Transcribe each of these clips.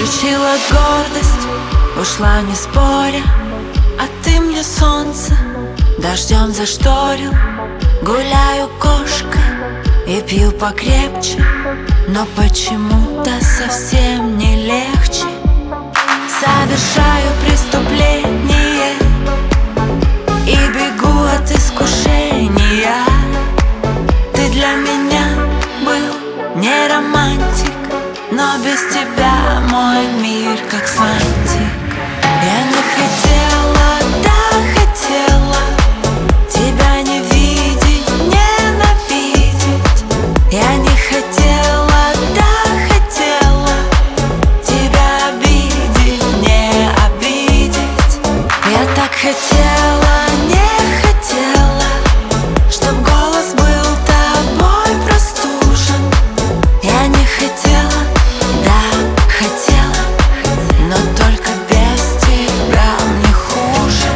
Включила гордость, ушла не споря, а ты мне солнце дождем зашторил. Гуляю кошкой и пью покрепче, но почему-то совсем не легче. Совершаю преступление и бегу от искушения. Ты для меня был не романтик, но без тебя мой мир как фантик. Я не хотела, да хотела тебя не видеть, ненавидеть. Я не хотела, да хотела тебя обидеть, не обидеть. Я так хотела, не хотела, чтоб голос был тобой простужен. Я не хотела, да хотела, но только без тебя мне хуже.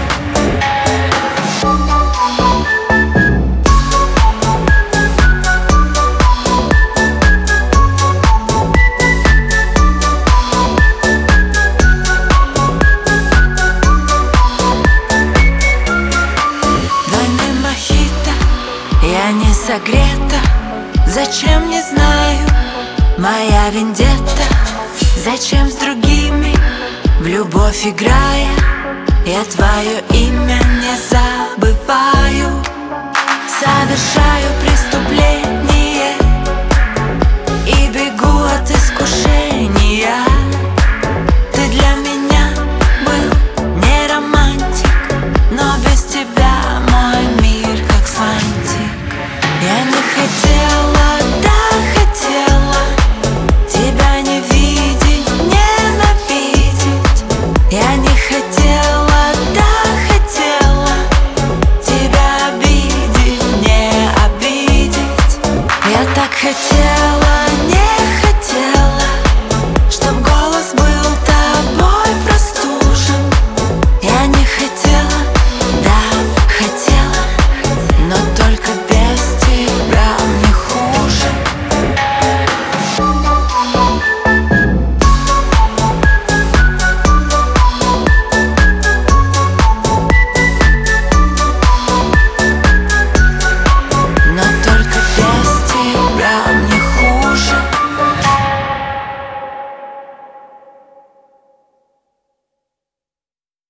Двойной мохито, я не согрета. Зачем, не знаю, моя вендетта. Зачем с другими в любовь играя, я твое имя не забываю. Совершаю преступление